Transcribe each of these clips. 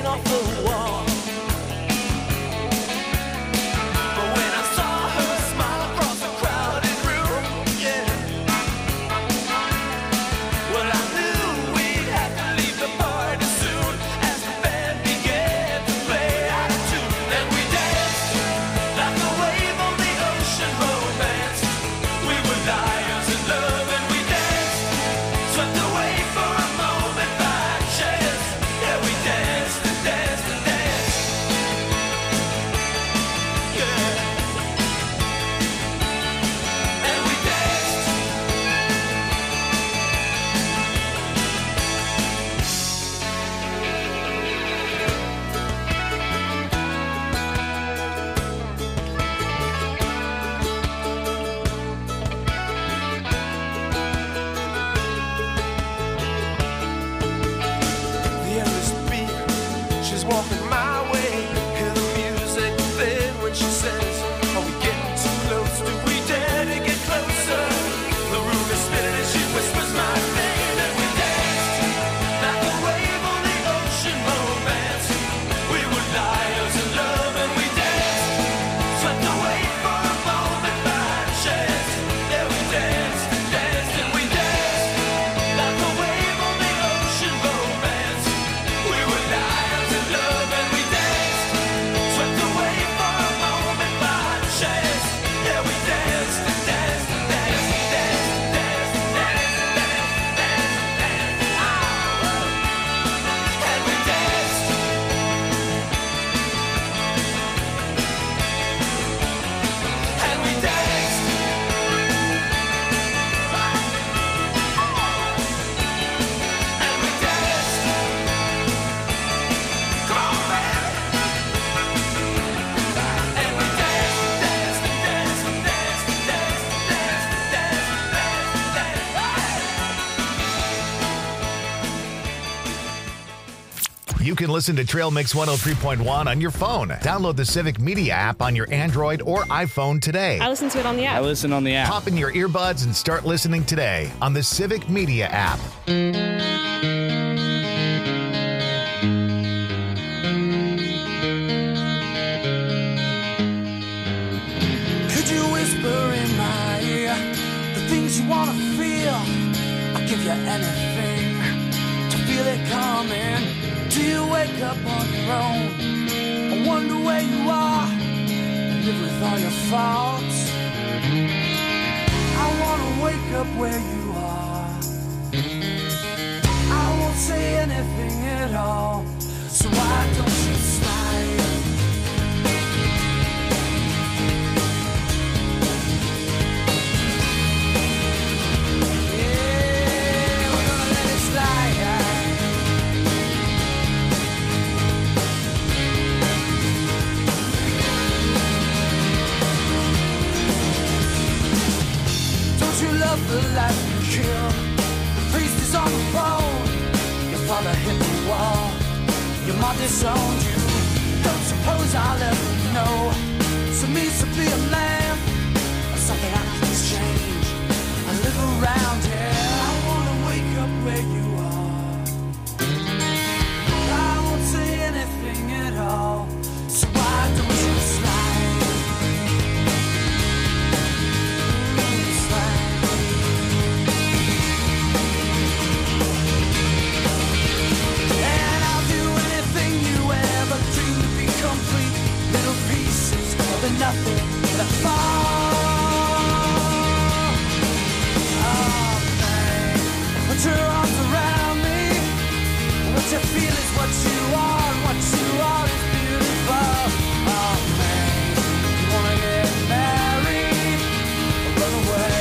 hanging off the wall. But when I saw her smile across the crowded room, yeah, well, I knew we'd have to leave the party soon as the band began to play out of tune. And we danced like a wave on the ocean, romance. We were liars in love, and we danced, swept away for a moment by chance. Yeah, we danced and danced and danced. Yeah. And we danced. The endless beat, she's walking my way. Hear the music then when she says, are we getting too close? Do we dare to get closer? The room is spinning as she whispers my name. And we danced like a wave on the ocean, romance. We were liars in love, and we danced, swept away for a moment by chance. Yeah, we danced and danced and we danced like a wave on the ocean, romance. We were liars in love, and we danced, swept away for a moment by chance. Yeah, we danced and danced and danced and danced and danced and danced and danced and danced. And we danced. And we danced. And we danced. Come on, man. And we danced, danced, and danced, and danced, and danced, and danced, and danced, and danced, and danced. You can listen to Trail Mix 103.1 on your phone. Download the Civic Media app on your Android or iPhone today. I listen to it on the I app. listen on the app. Pop in your earbuds and start listening today on the Civic Media app. Could you whisper in my ear the things you wanna feel? I'll give you anything to feel it coming. Do you wake up on your own? I wonder where you are and live with all your faults. I wanna wake up where you are. I won't say anything at all. So why don't you slide? Yeah, we're gonna let it slide. Don't you love the life you kill? The priest is on the phone. Your father hit the wall. Your mom disowned you. Don't suppose I'll ever know. So means to be a man. Something I can change. I live around here. I wanna wake up where you are. I won't say anything at all. So why don't you slide? Slide. And I'll do anything you ever dreamed to be complete. Little pieces of the nothing that fall. Oh, man. Put your arms around me. What you feel is what you are, and what you are is beautiful. Oh, man. You wanna get married or run away?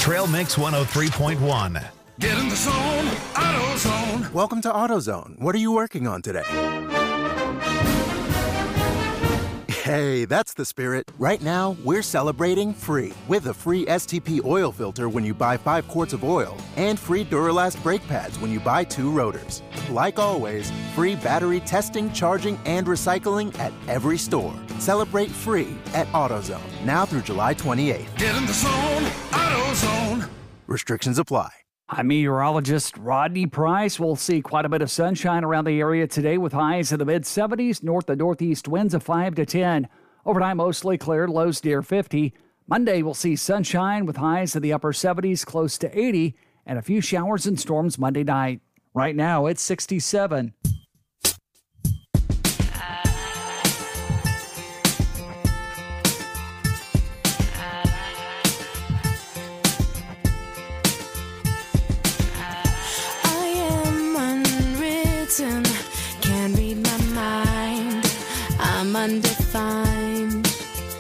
Trail Mix 103.1. Get in the zone, AutoZone. Welcome to AutoZone. What are you working on today? Hey, that's the spirit. Right now, we're celebrating free with a free STP oil filter when you buy 5 quarts of oil and free Duralast brake pads when you buy 2 rotors. Like always, free battery testing, charging, and recycling at every store. Celebrate free at AutoZone, now through July 28th. Get in the zone, AutoZone. Restrictions apply. I'm meteorologist Rodney Price. We'll see quite a bit of sunshine around the area today with highs in the mid-70s, north and northeast winds of 5 to 10. Overnight, mostly clear, lows near 50. Monday, we'll see sunshine with highs in the upper 70s, close to 80, and a few showers and storms Monday night. Right now, it's 67. Can't read my mind, I'm undefined.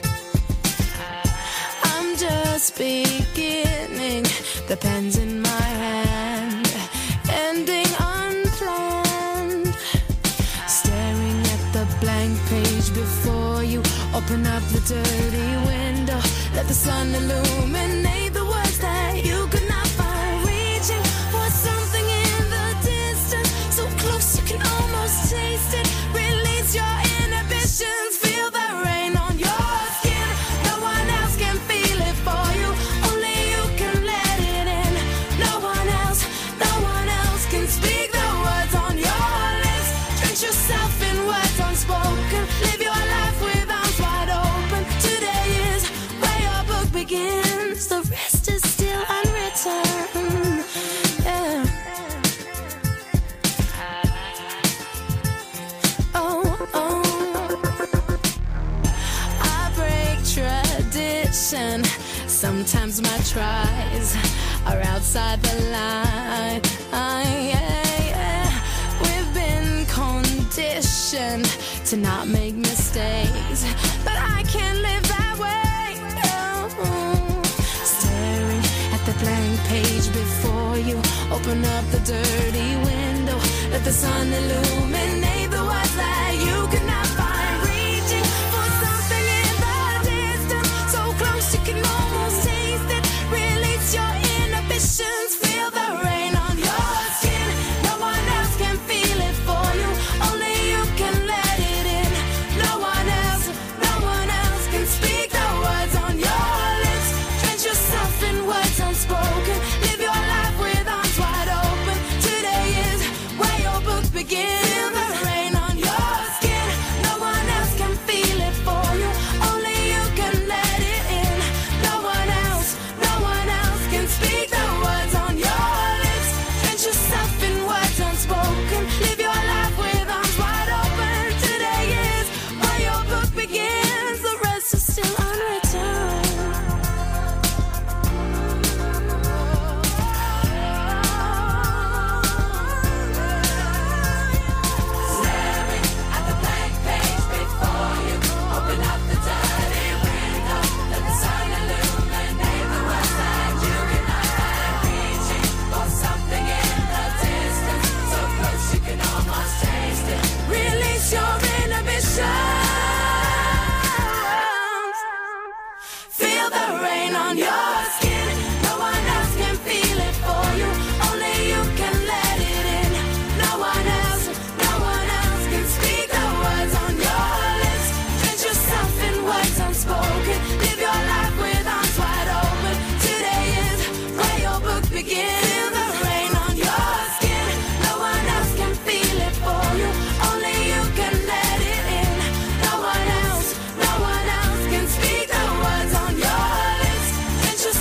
I'm just beginning, the pen's in my hand, ending unplanned. Staring at the blank page before you, open up the dirty window, let the sun illuminate the words that you could not find. Reaching for something in the distance, so close you can almost taste it. Release your inhibitions, feel the rain on your skin. No one else can feel it for you, only you can let it in. No one else can speak the words on your lips. Drench yourself in words unspoken, live your life with arms wide open. Today is where your book begins, the rest is still unwritten. Yeah. I break tradition. Sometimes my tries are outside the line. We've been conditioned to not make mistakes, but I can't live that way. No. Staring at the blank page before you, open up the dirty window, let the sun illuminate the words that you could not find. Reaching for something in the distance, so close you can almost taste it. Release your inhibitions, feel the rain on your skin. No one else can feel it for you, only you can let it in. No one else can speak the words on your lips. Drench yourself in words unspoken, live your life with arms wide open. Today is where your book begins. Feel the rain on your skin. No one else can feel it for you, only you can let it in. No one else can speak the words on your lips. Drench yourself in words unspoken, live your life with arms wide open. Today is where your book begins, the rest is still unwritten. Staring at the blank page before you, open up the dirty window, let the sun illuminate the words that you cannot find. Reaching for something in the distance, so close you can almost taste it. Release your inhibitions, feel the rain on your skin. No one else can feel it for you, only you can let it in. No one else can speak the words on your lips. Drench yourself in words unspoken, live your life with arms wide open. Today is where your book begins. Feel the rain on your skin. No one else can feel it for you, only you can let it in. No one else can speak the words on your lips. Drench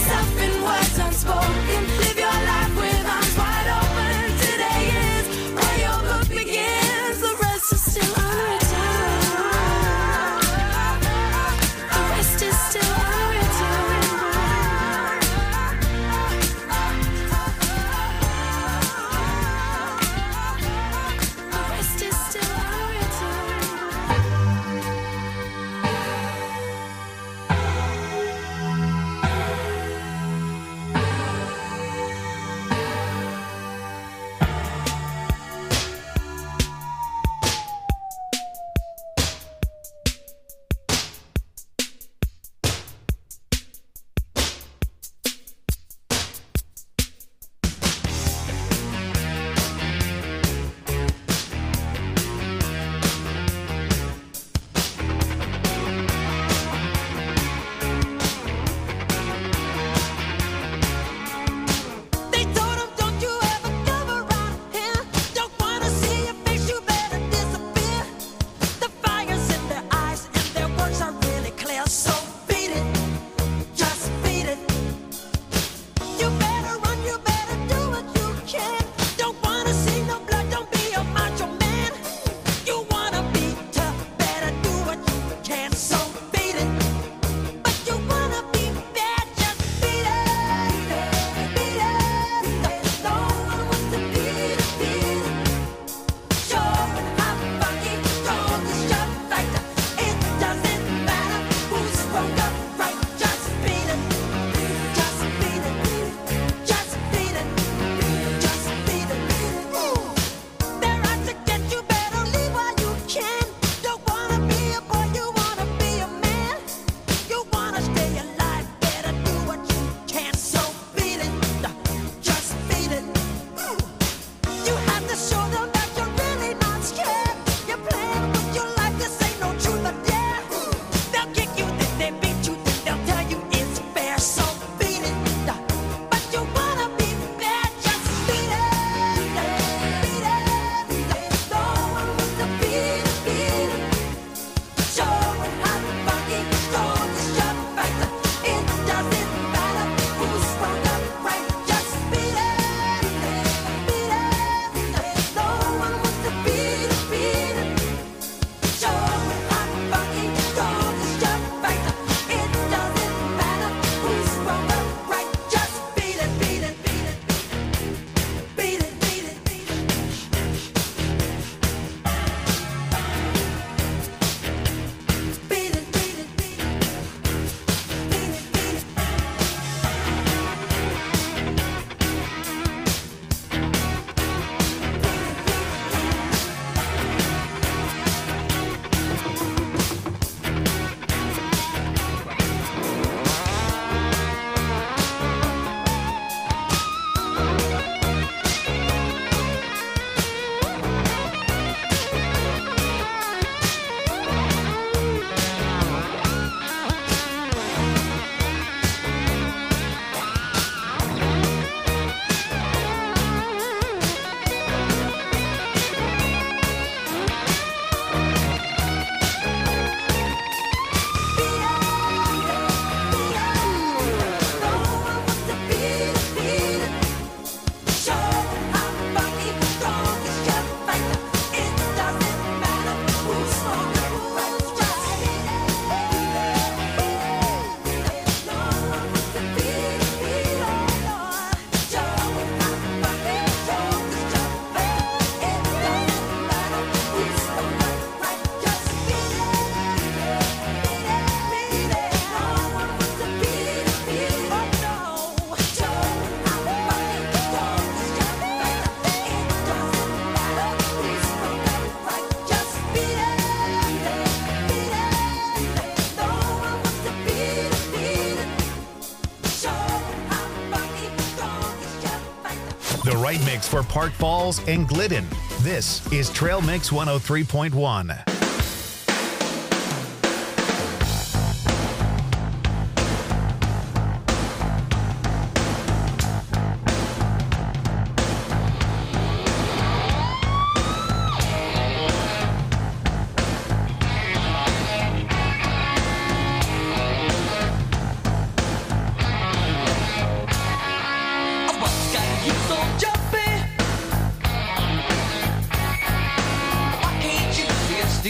The right mix for Park Falls and Glidden. This is Trail Mix 103.1. Jumpy. Why can't you just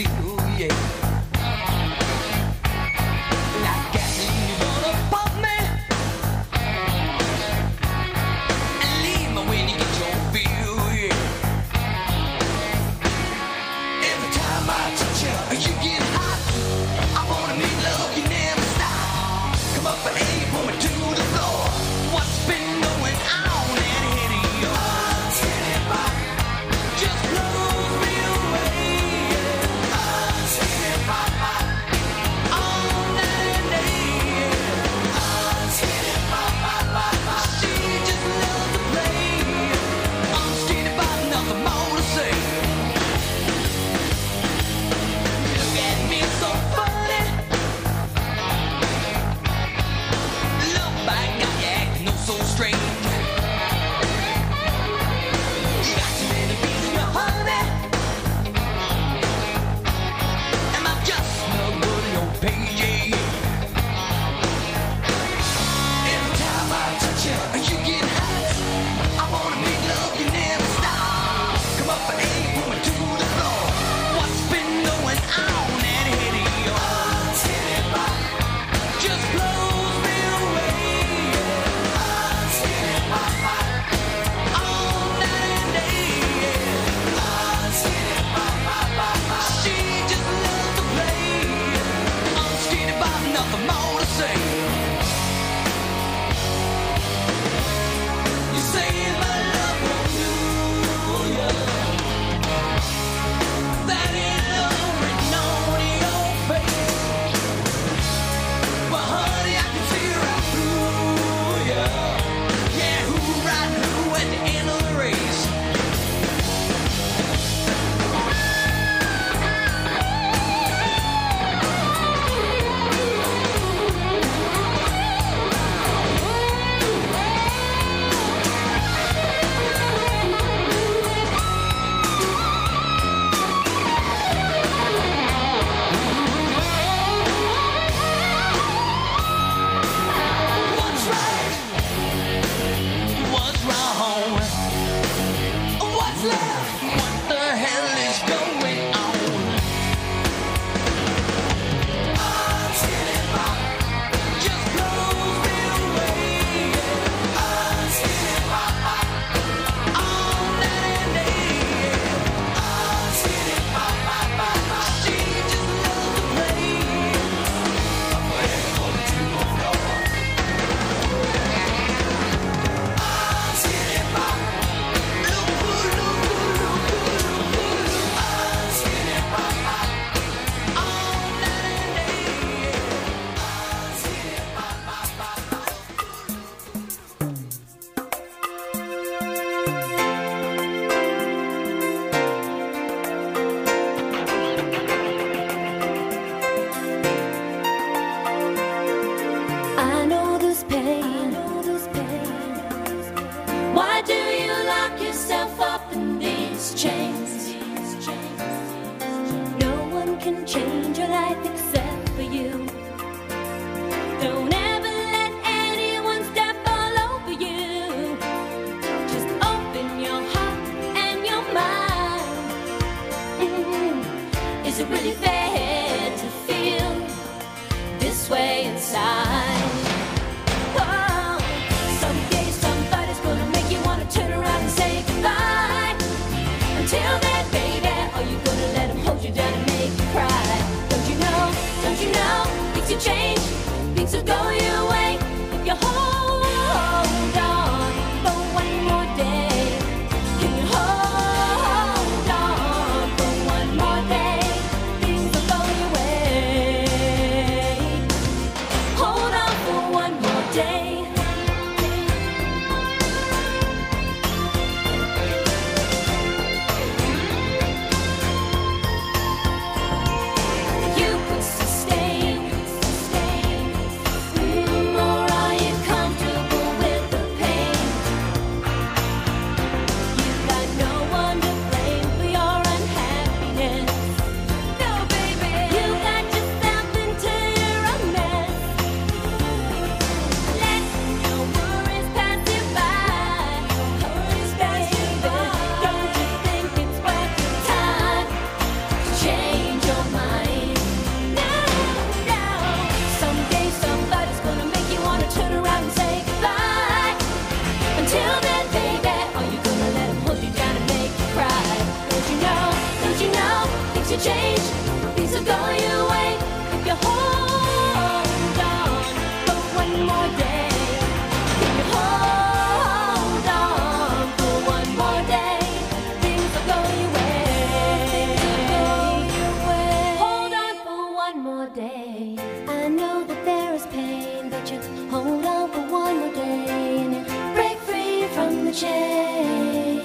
hold on for one more day and you break free from the chains.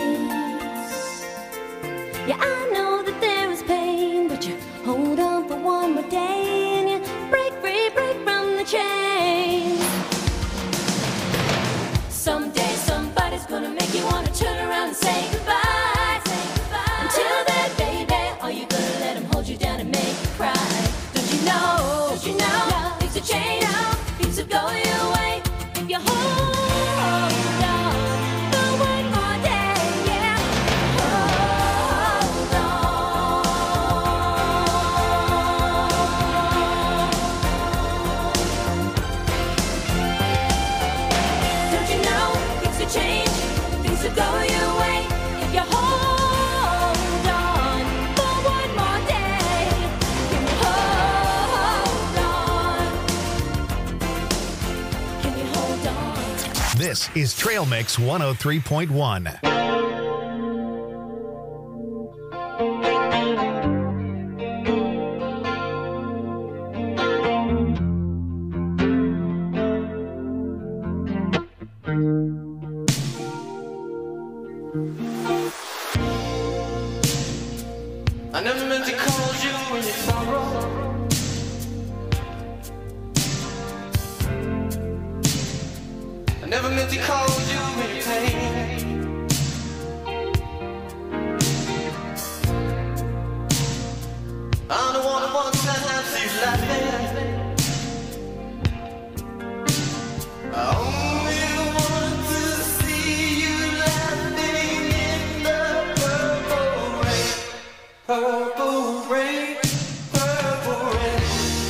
Yeah, I know that there is pain, but you hold on for one more day and you break free, break from the chains. Someday somebody's gonna make you wanna turn around and say goodbye. Until then, baby, are you gonna let him hold you down and make you cry? Don't you know, things will change, things will go your way if you hold on for one more day, yeah. Hold on. Don't you know, things will change, things will go your way if you hold on for one more day. Can you hold on? Can you hold on? This is Trail Mix 103.1. I never meant to call you in your sorrow. I never meant to call you in your pain. I'm the one that wants to see you laughing. I only want to see you laughing in the purple rain. Purple rain, purple rain.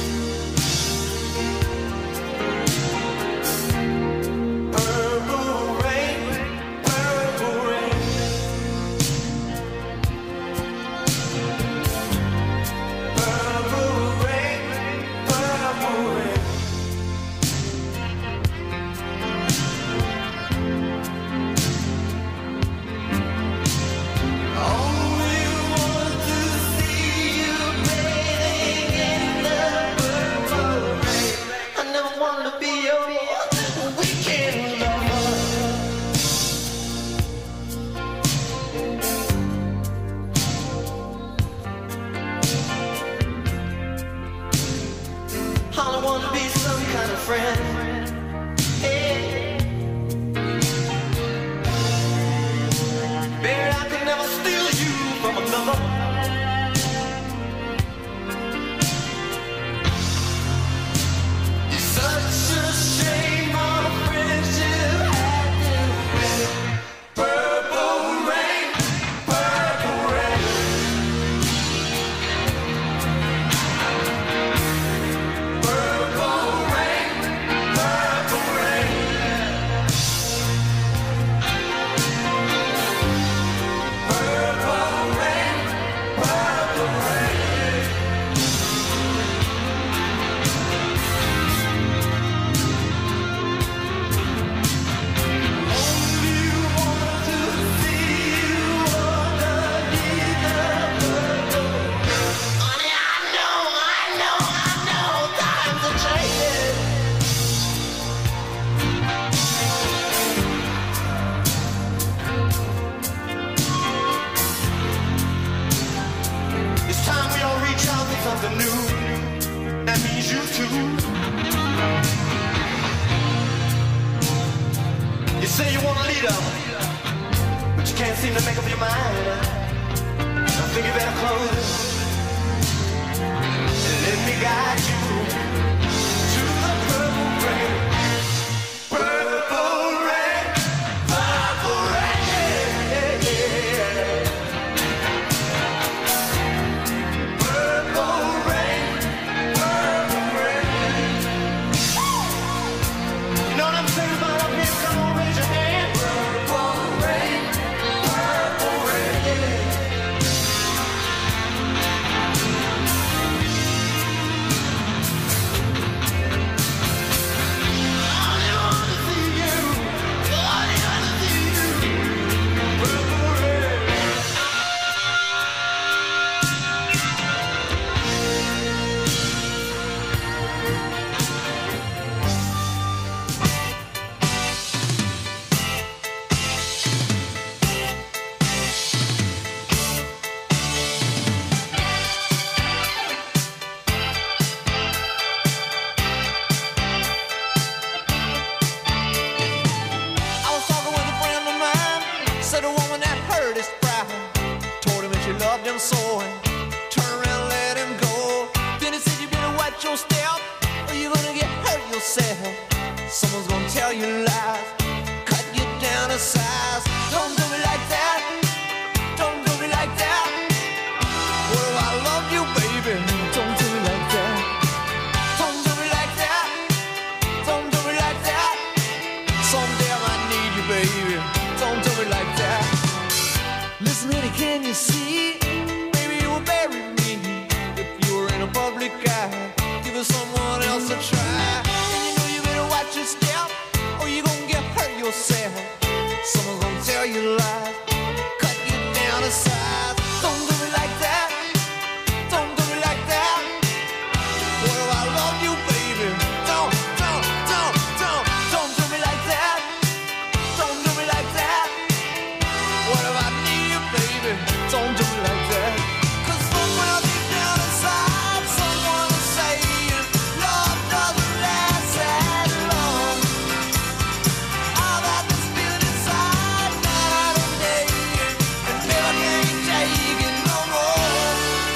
Purple rain, purple rain. Purple rain, purple rain. Only want to see you bathing in the purple rain. I never wanted to be your weekend lover. I don't want to be some kind of friend. Hey. Baby, I could never steal you from another. It's such a shame our friendship had to end. Purple rain, purple rain. Purple rain, purple rain. Purple rain, purple rain. Only want to see you underneath the purple rain. Honey, I know, times are changing. It's time we all reach out for something new. That means you too. You say you want a leader, but you can't seem to make up your mind. I think you better close and let me guide you to the purple rain. Purple rain, purple rain. Purple rain, purple rain. You know what I'm saying about up here? Come on, raise your hand. Purple rain, purple rain. loved him so, and turn around and let him go. Then he said, you better watch your step, or you're gonna get hurt yourself. Someone's gonna tell you lies, cut you down to size. Don't do me like that, don't do me like that. What if I love you, baby? Don't do me like that. Don't do me like that, don't do me like that. Someday I might need you, baby. Don't do me like that. Listen, honey, can you see? Maybe you will bury me if you were in a public eye. Give it someone else a try. And you know you better watch your step, or you gonna get hurt yourself. Someone's gonna tell you lies, cut you down to size. Don't do me like that, don't do me like that. What if I love you, baby? Don't do me like that. Don't do me like that. What if I need you, baby? Don't do me like that. 'Cause somewhere deep down inside, someone is saying love doesn't last as long. All that this feeling inside, night and day, and never can take it no more.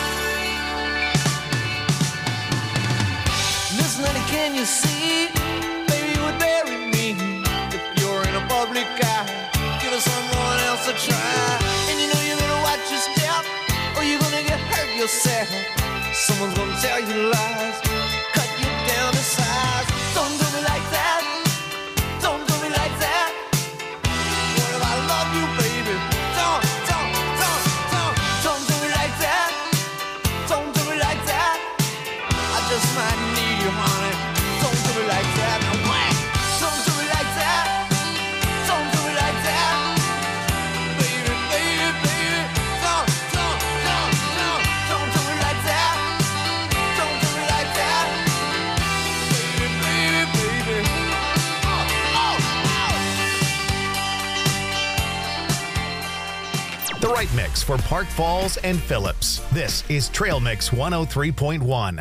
Listen, honey, can you see? Maybe you would bury me if you're in a public eye. Give us someone else a try. And you know you better watch your step, or you're gonna get hurt yourself. Someone's gonna tell you lies, cut you down to size. Don't do me like that, don't do me like that. What if I love you, baby? Don't do me like that. Don't do me like that. I just might need you, honey. Don't do me like that. No way. Don't do me like that. Don't do me like that. Baby, baby, baby. Don't do me like that. Don't do me like that. Baby, baby, baby. The right mix for Park Falls and Phillips. This is Trail Mix 103.1.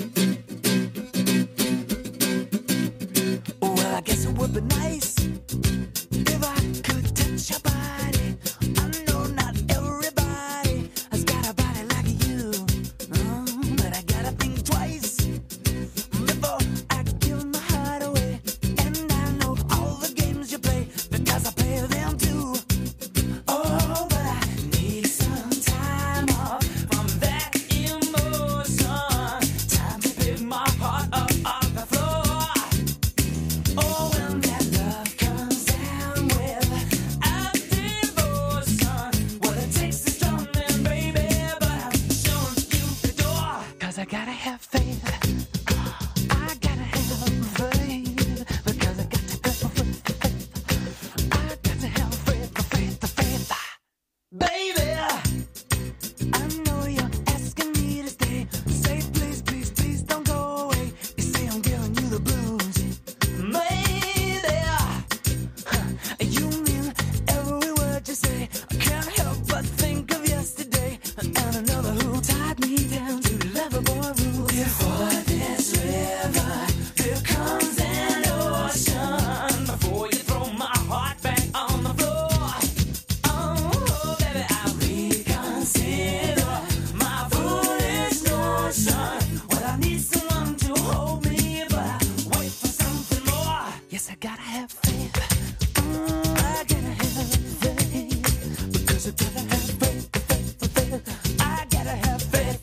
Well, I guess it would be nice if I could touch your body. I know not everybody has got a body like you, but I gotta think twice before I give my heart away. And I know all the games you play because I play them too. Oh, but I need some time off from that emotion. Time to pick my heart up off the floor. Oh, when that love comes down with a devotion. Well, it takes is drumming, baby, but I'm showing you the door. 'Cause I gotta have faith. I gotta have faith. Because I got to go for faith. I got to have faith, faith. Baby, I know you're asking me to stay. Say please, please, please don't go away. You say I'm giving you the blues. Maybe you mean every word you say. I can't help but think of yesterday and another who tied me down to lovable rules. Before this river, here comes an ocean. Before you throw my heart back on the floor. Oh, baby, I reconsider my foolish notion. Well, I need someone to hold me, but I wait for something more. Yes, I gotta have faith. I gotta have faith. Because I gotta have faith. I gotta have faith.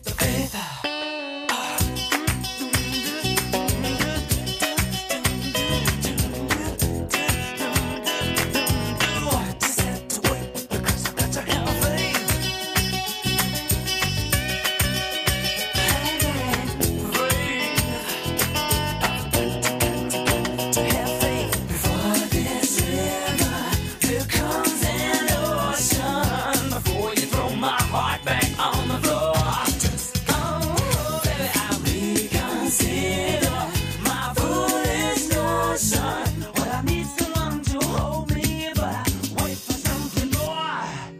Just have to wait because I got to have faith. To have faith. Before this river, here comes an ocean. Before you throw my heart back on the floor. Oh, baby, I reconsider my foolish notion. Well, I need someone to hold me, but I wait for something more.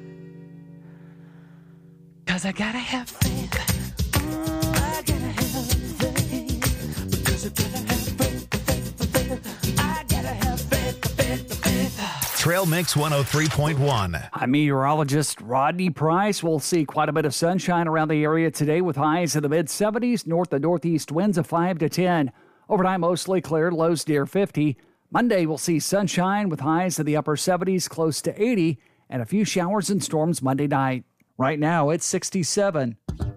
'Cause I gotta have faith. I gotta have faith. Because I gotta have faith. I gotta have faith. Trail Mix 103.1. I'm meteorologist Rodney Price. We'll see quite a bit of sunshine around the area today with highs in the mid-70s, north to northeast winds of 5 to 10. Overnight, mostly clear, lows near 50. Monday, we'll see sunshine with highs in the upper 70s, close to 80, and a few showers and storms Monday night. Right now, it's 67.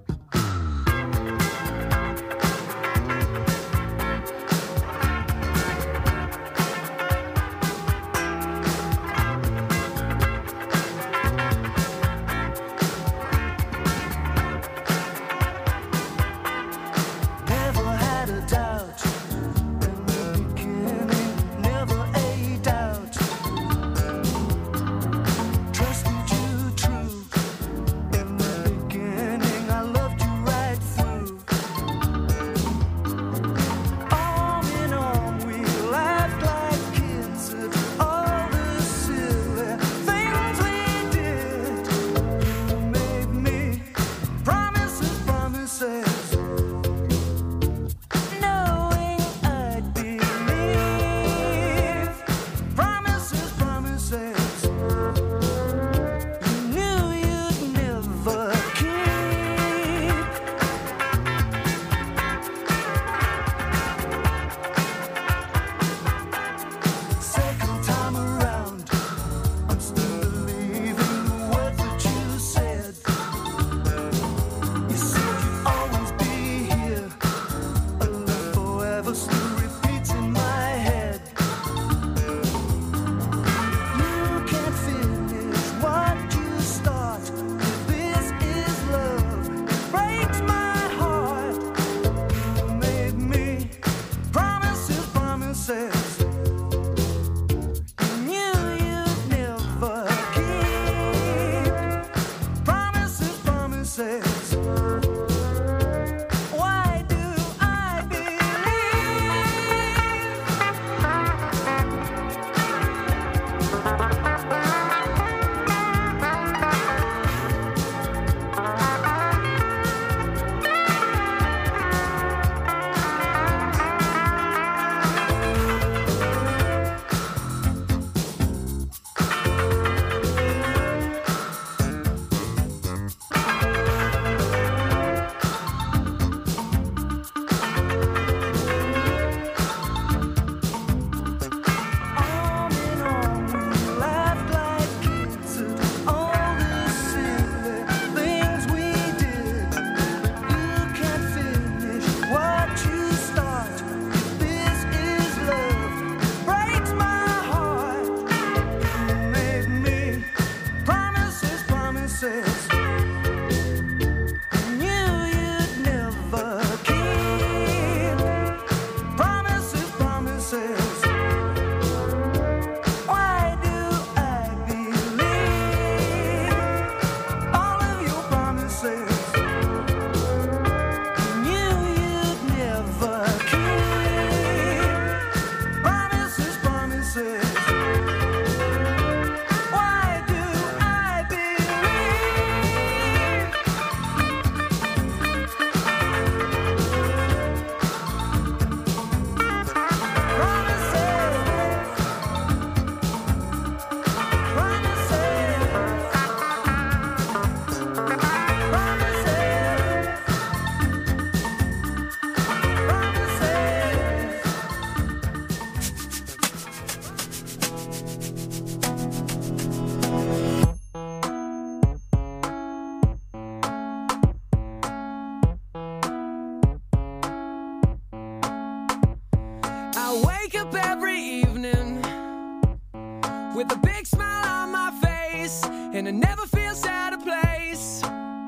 with a big smile on my face, and it never feels out of place.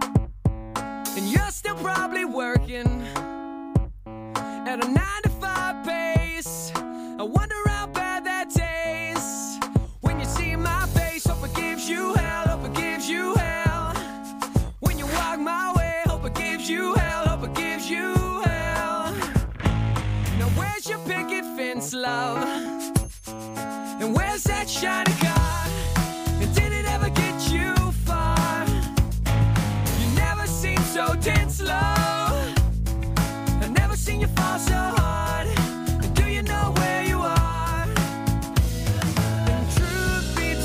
And you're still probably working at a 9-to-5 pace. I wonder how bad that tastes when you see my face. Hope it gives you hell, hope it gives you hell. When you walk my way, hope it gives you hell, hope it gives you hell. Now where's your picket fence, love? And where's that shiny car? And did it ever get you far? You never seem so tense, love. I've never seen you fall so hard. And do you know where you are? And truth be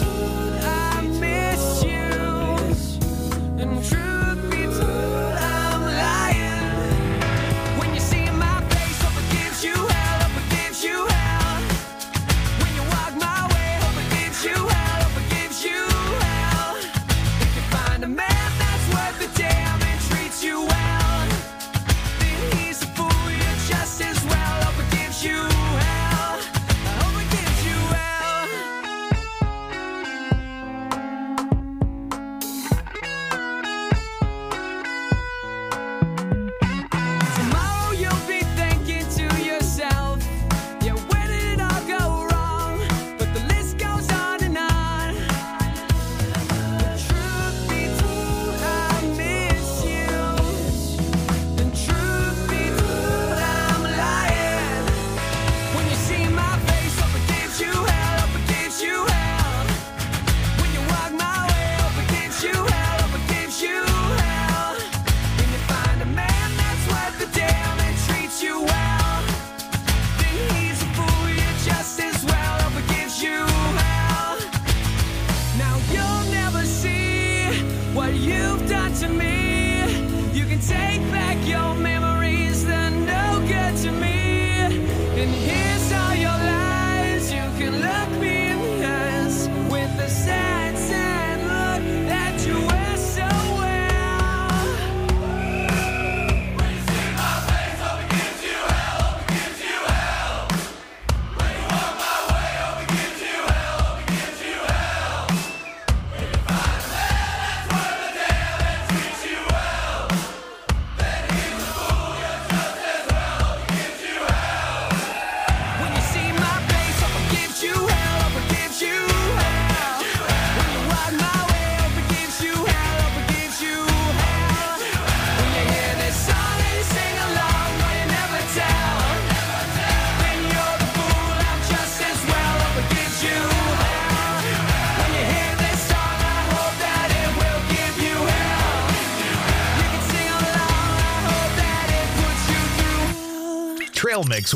Trail Mix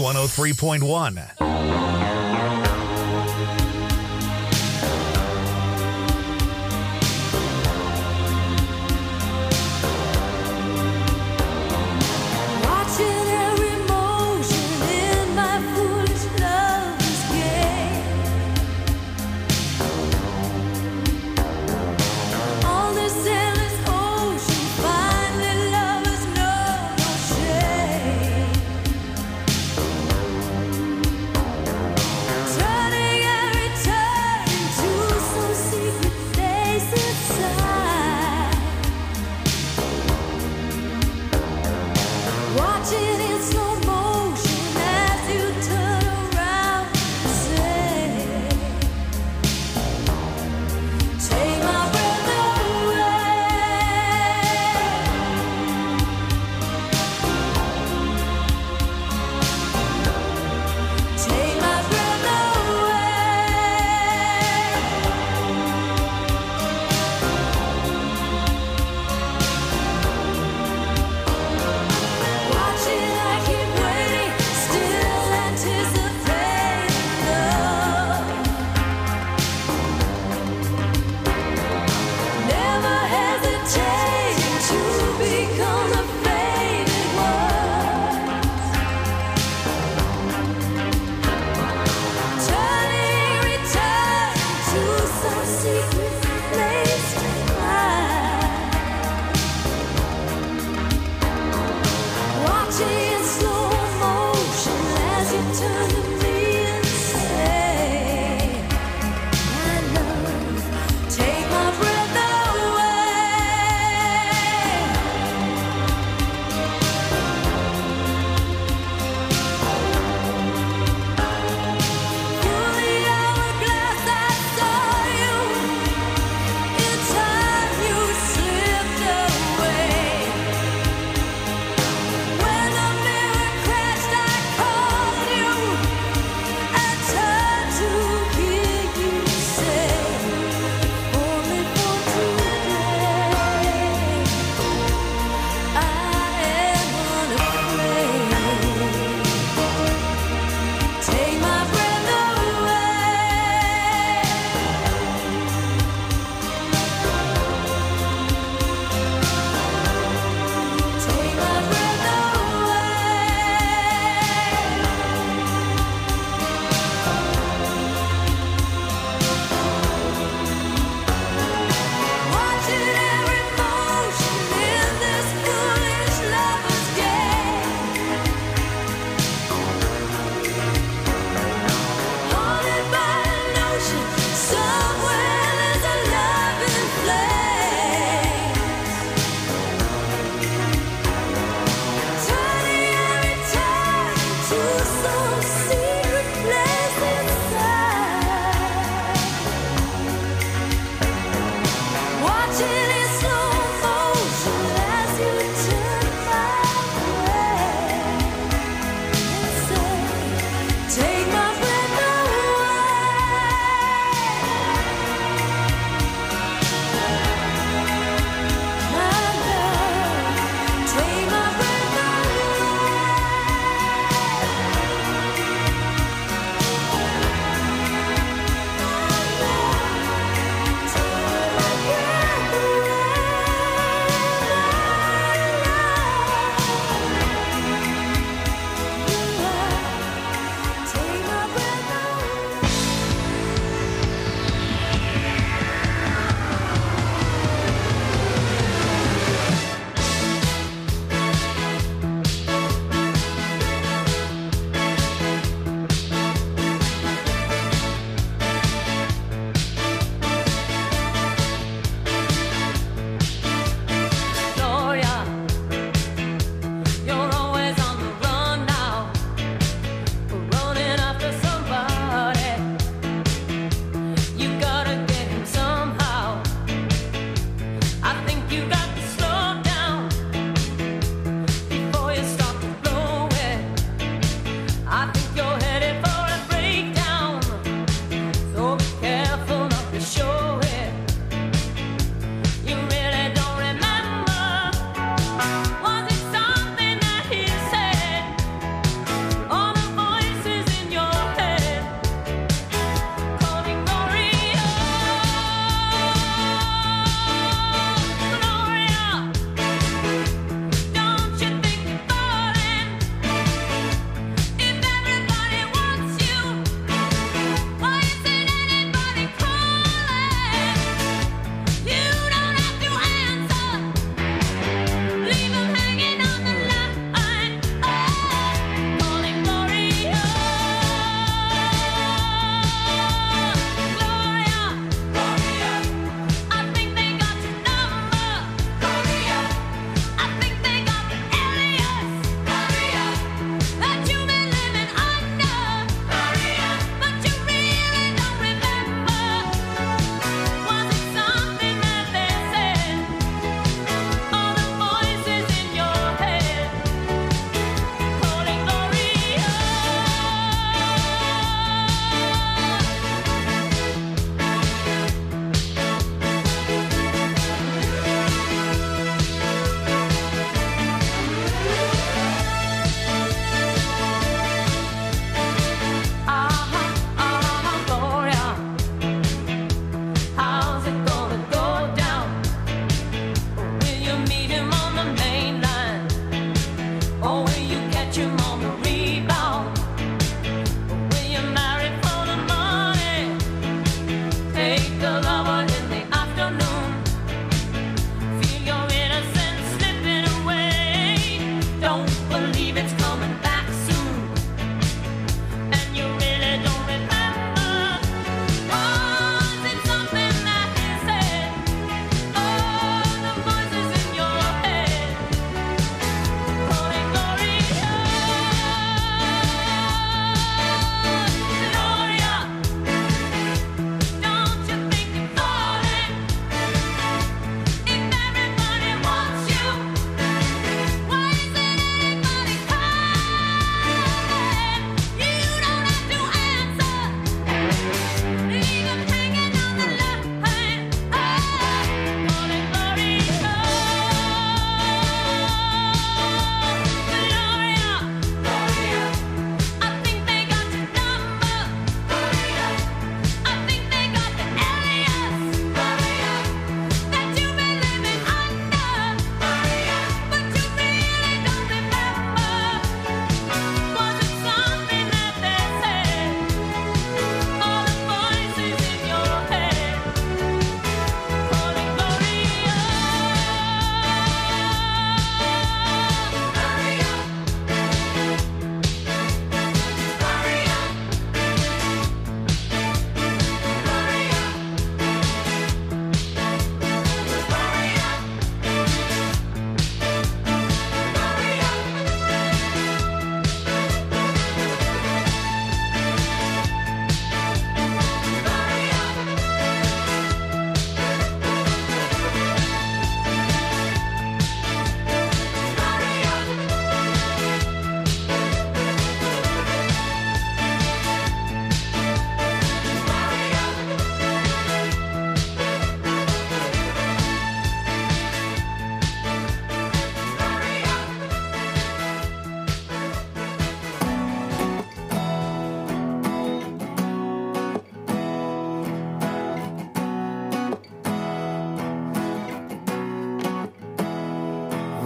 103.1. Watching every motion in my foolish lover's game. On this endless ocean, finally lovers know no shame.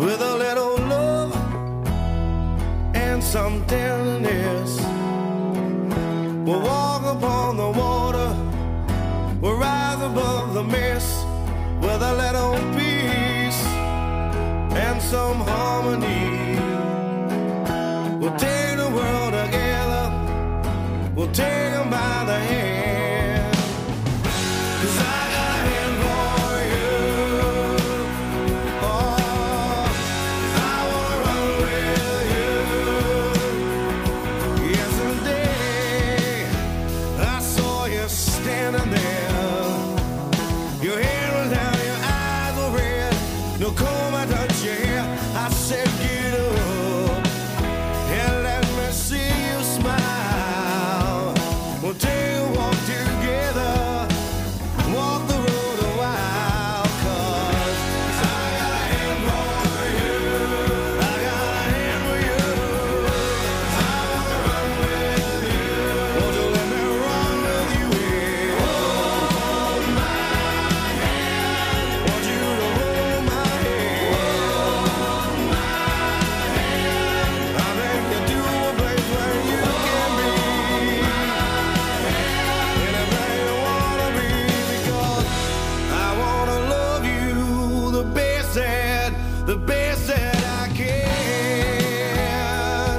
with a little love and some tenderness. We'll walk upon the water, we'll rise above the mist with a little peace and some harmony. We'll take the world together, we'll take them by the hand. 'Cause I got a hand for you. Oh, I wanna run with you. Yesterday, I saw you standing there. Your hair was down, your eyes were red. No comb, I touched your hair. I said, get up and let me see you smile. We'll take a walk together, walk the road a while. 'Cause I got a hand for you, I got a hand for you. I wanna run with you. Won't you let me run with you? Hold my hand. Want you to hold my hand. Hold my hand. I make you do a place where you can be anything you wanna be, because I wanna love you the best that I can.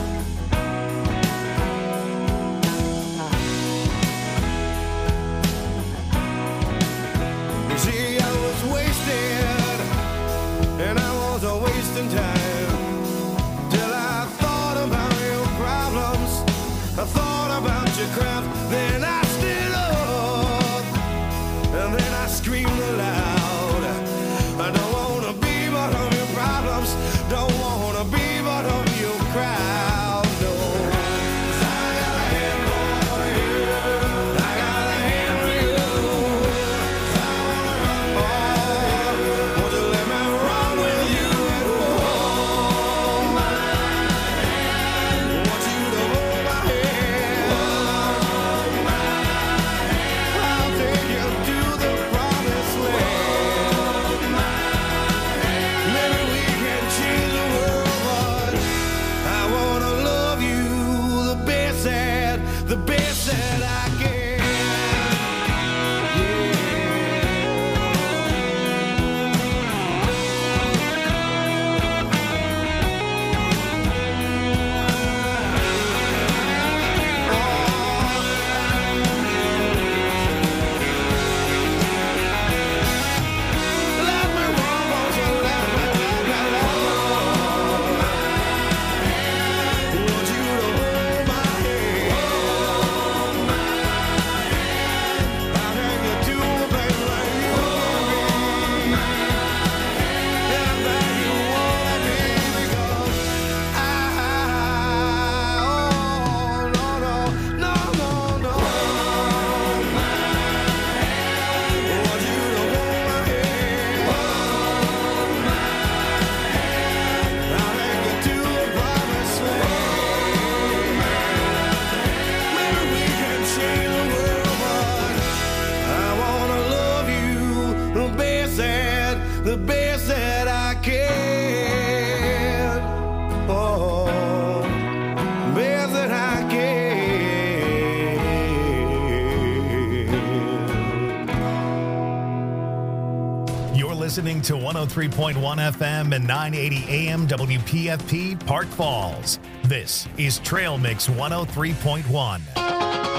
You see, I was wasted, and I was wasting time, till I thought about your problems, I thought about your craft, then I stood up, and then I screamed aloud. I don't wanna be part of your problems, don't wanna be part of your crowd, no. 'Cause I got a hand for you, I got a hand for you. 'Cause I wanna run with you. Won't you let me run with you? Hold my hand. Want you to hold my hand. Hold my hand. I'll take you to the promised land. Hold my hand. Maybe we can change the world, but I wanna love you the best that I can. Let me run, won't you let me run? Want you to hold my hand. I'll take you to a place where you can be anything you wanna be, because no. Want you to hold my hand. I'll take you to a promised land. Maybe we can change the world, but I wanna love you the best that I can. Oh, best that I can. You're listening to 103.1 FM and 980 AM WPFP Park Falls. This is Trail Mix 103.1.